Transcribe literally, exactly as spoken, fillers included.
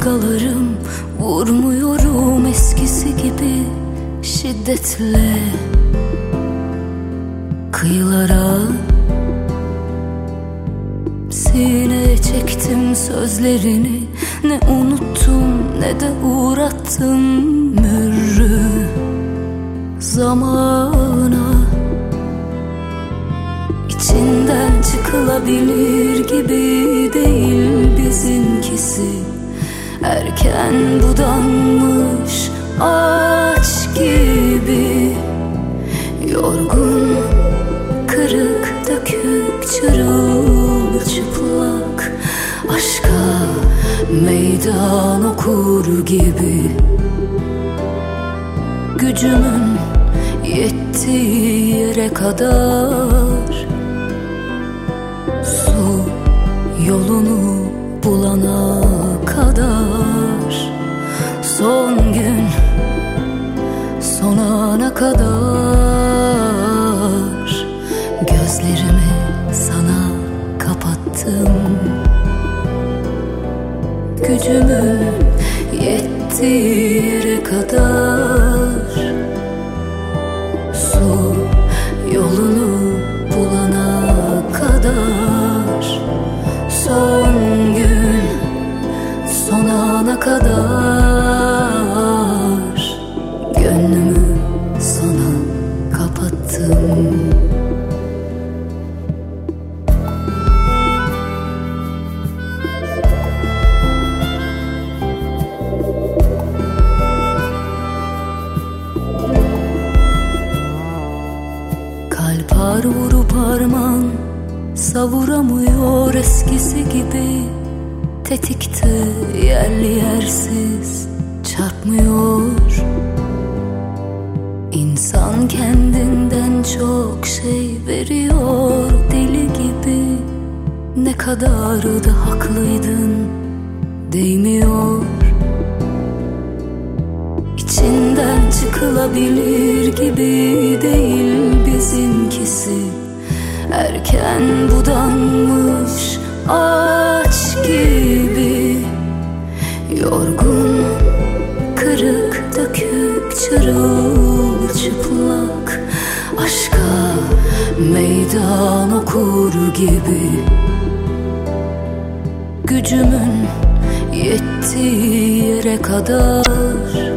dalgalarım, vurmuyorum eskisi gibi şiddetle kıyılara. Sineye çektim sözlerini, ne unuttum ne de uğrattım mürrü zamana. İçinden çıkılabilir gibi değil bizimkisi, erken budanmış ağaç gibi. Yorgun, kırık, dökük, çırılçıplak, aşka meydan okur gibi. Gücümün yettiği yere kadar, su yolunu bulana kadar, son gün son ana kadar, gözlerimi sana kapattım. Gücümün yettiği yere kadar, su yolunu bulana kadar, son gün son ana kadar, gönlümü sana kapattım. Kalp har vurup harman savuramıyor eskisi gibi. Tetikte yerli yersiz çarpmıyor. İnsan kendinden çok şey veriyor deli gibi. Ne kadar da haklıydın değmiyor. İçinden çıkılabilir gibi değil bizimkisi, erken budanmış ağaç gibi. Yorgun, kırık, dökük, çırılçıplak, aşka meydan okur gibi. Gücümün yettiği yere kadar,